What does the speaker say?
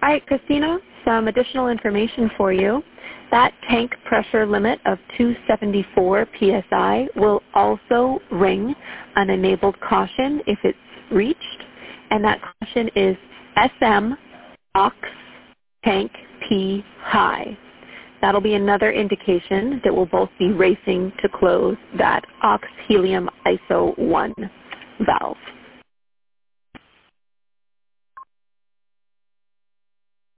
All right, Christina, some additional information for you. That tank pressure limit of 274 psi will also ring an enabled caution if it's reached, and that caution is SM OX tank P high. That'll be another indication that we'll both be racing to close that OX helium ISO 1 valve.